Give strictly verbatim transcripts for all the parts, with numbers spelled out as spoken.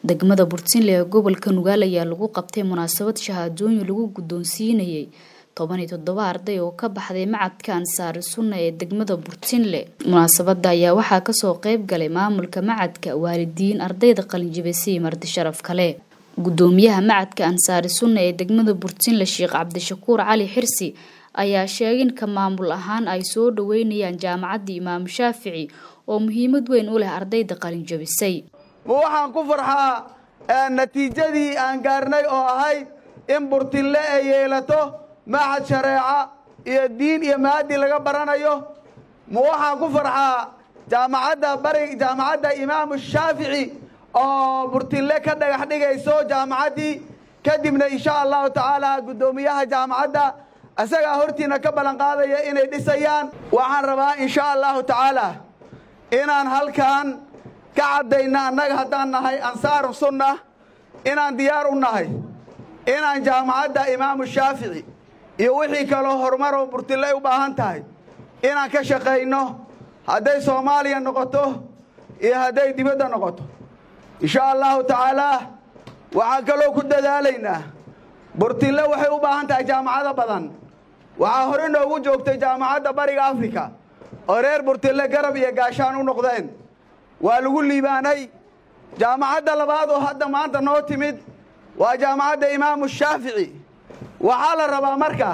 degmada Burtinle ee gobolka Nugaal ayaa lagu qabtay munaasabad shahaadooyin lagu guddoonsiinayay toban iyo toddoba arday oo ka baxday macadka Ansaar Sunna ee degmada Burtinle. Munaasabada ayaa waxaa ka soo qayb galay maamulka macadka, waalidiin, ardayda qalinjibisay marti sharaf kale. Gudoomiyaha macadka Ansaar Sunna ee degmada Burtinle Sheekh Cabdishakuur Cali Xirsi ayaa sheegay in ka maamul ahaan ay soo dhaweynayaan jaamacadda Imaam Shaafici oo muhiimad weyn u leh ardayda qalinjibisay. waxaan ku farxaa natiijadii aan gaarnay oo ahayd in Burtinle ay yeelato macad shareeca iyo diin iyo maadi laga baranayo. waxaan ku farxaa jaamacadda bari jaamacadda Imaam Shaafici oo Burtinle ka dhagax dhigayso jaamacaddii kadibna insha Allah taala gudoomiyaha jaamacadda asaga hortiina ka balan qaadaya inay dhisayaan. waxaan rabaa insha Allah taala inaan halkaan كعدينا أنك هدانا هاي أنصار السنة إن ديار النهي إن جامعة إمام الشافعي يوحي كله هرمرو برتلي وباهنتاي إن كشقينه هداي صوماليا نقطه إيه هداي دبدا نقطه إن شاء الله تعالى وعاكلو كد ذالينا برتلي وحي وباهنتاي جامعة بدن وعاهرين وجوكت جامعة بريق أفريقيا أرير برتلي قرب يقاشانو نقدين ولغو ليباني جامعة لبعض وحتى ما أنت نوتمد وجامعة إمام الشافعي وحال الربا مركة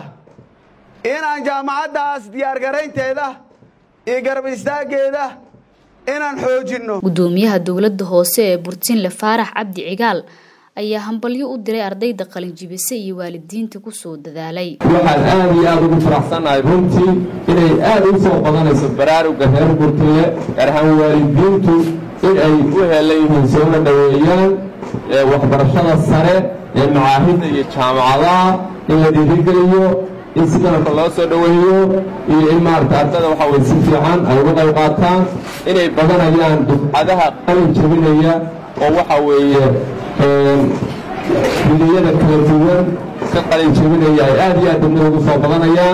إن جامعة داس ديار قرين تيدا إيقرب استاقيدا إن نحوجنه قدوميها دولة هوسي برتين لفارح عبدي عقال أيها همبليو أدري أرديد قلن جيبسي والدين تكسو دذالي waxaan aad iyo aad ugu faraxsanahay runtii inay aad u soo badanayso baraaruga reer Burtinle gaar ahaan waalidiintu in ay u helayeen soo dhaweeyaan waxbarashada sare ee macaahidda iyo jaamacadaha in la dhiirigeliyo in sidoo kale loo soo dhaweeyo iyo in maarta ardada waxa way si fiican ay uga qayb qaataan inay badanayaan dufcadaha qalin jabinaya oo waxa weeye xilliyada kala duwan ka qalin jabinaya ay aad iyo aad ugu soo badanayaan.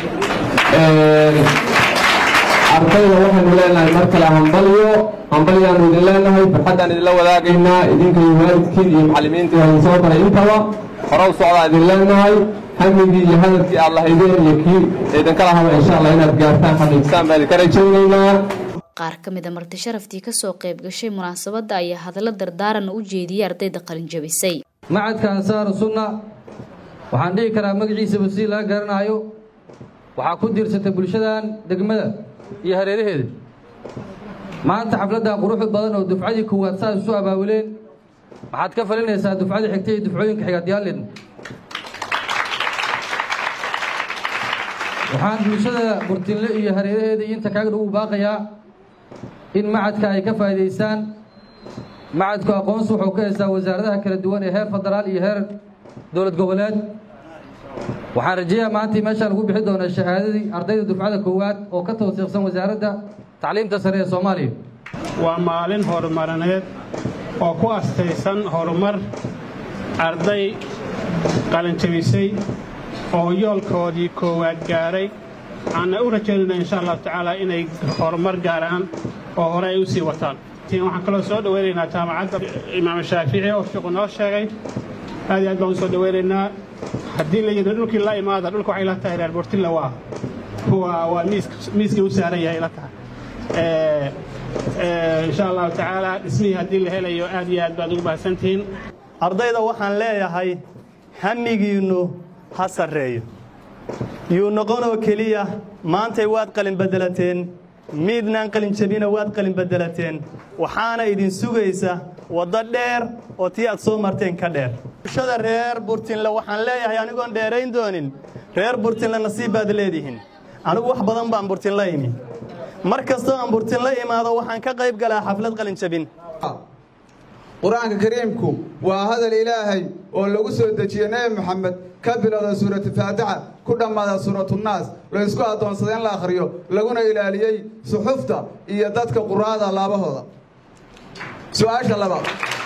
ardayda waxaanu leenahay mar kale hambalyo hambalyaanu idin leenahay farxaddaan idinla wadaagaynaa idinka iyo waalidkiin iyo macallimiintii hadin soo baray intaba hore u socdaa idin leenahay hamigii iyo hadalkii aad lahaydeen iyo kii idinka lahaba insha Allah inaad gaartaan xaqiiqsan baan idinka rajaynaynaa. qaar ka mid ah marti sharaftii ka soo qayb gashay munaasabada ayaa hadallo dardaaran u jeediyay ardayda qalin jabisay. macadka Ansaar Sunna waxaan dhihi karaa magaciisa wasiil laga garanayo waxa ku diirsatay bulshadan degmada iyo hareeraheeda. maanta xafladda quruxda badan oo dufcadii koowaad saas soo abaabuleen waxaad ka falinaysaa dufcadii xigtay iyo dufcooyinka xiga diyaalin. waxaan bulshada Burtinle iyo hareeraheeda inta kaaga ugu baaqayaa in macadka ay ka faa'iideystaan. macadku aqoonsi wuxuu ka haysaa wasaaradaha kala duwan ee heer federaal iyo heer dowlad goboleed. waxaan rajaynayaa maanta meesha lagu bixi doono shahaadadii ardayda dufcada koowaad oo ka tawsiiqsan wasaaradda tacliinta sare ee Soomaaliya. waa maalin horumarineed oo ku astaysan horumar arday qalin jabisay oo yoolkoodii koowaad gaaray. aan u rajaynaa insha Allah taala inay horumar gaaraan oo hore ay u sii wataan. waxaan kaloo soo dhaweynaynaa jaamacadda Imaam Shaafici oo shaqo noo sheegay aad iyo aad baan soo dhaweynaynaa. haddii la yidhi dhulkii la imaada dhulka waxay la tahay reer Burtinle waa waa waa miis miiskii u saaran yahay la tahay ee ee insha Allah taala ismii haddii la helayo aad iyo aad baad ugu baahantiin. ardayda waxaan leeyahay hamigiinu ha sareeyo yuu noqonoo keliya maantay waad qalin bedelateen miidnaan qalin jabina waad qalin bedelateen waxaana idin sugaysa waddo dheer oo tii aad soo marteen ka dheer. bulshada reer Burtinle waxaan leeyahay anigoon dheerayn doonin reer Burtinle nasiib baad leedihiin. anigu wax badan baan Burtinle imi mar kastoo aan Burtinle imaado waxaan ka qayb galaa xaflad qalin jabin. quraanka kariimku waa hadal ilaahay oo lagu soo dejiyay nabi maxamed ka bilowda suurada faatiha ku dhamaada suuratu naas la isku adoonsaday in la akhriyo laguna ilaaliyay suxufta iyo dadka quraada laabahooda. su'aasha labaad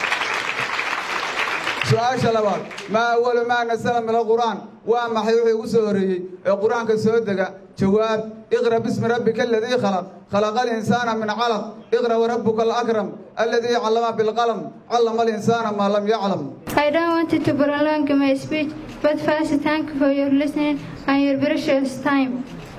su'aasha labaad ma awwal ma nasala min al-quraan waa maxay wixii ugu soo horeeyay ee quraanka soo dega جواب اقرأ باسم ربك الذي خلق خلق الإنسان من علق اقرأ وربك الأكرم الذي علم بالقلم علم الإنسان ما لم يعلم. I don't want to prolong my speech, but first thank you for your listening and your precious time.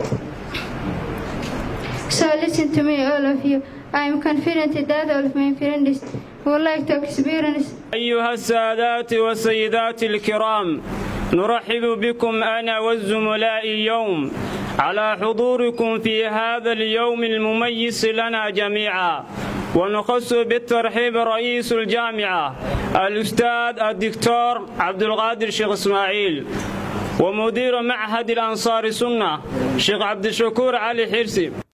So listen to me, all of you. I am confident that all of my friends would like to experience. أيها السادات والسيدات الكرام، نرحب بكم أنا والزملاء اليوم على حضوركم في هذا اليوم المميز لنا جميعا، ونخص بالترحيب رئيس الجامعة الأستاذ الدكتور عبد القادر شيخ إسماعيل، ومدير معهد الأنصار السنة شيخ عبد الشكور علي حرسي.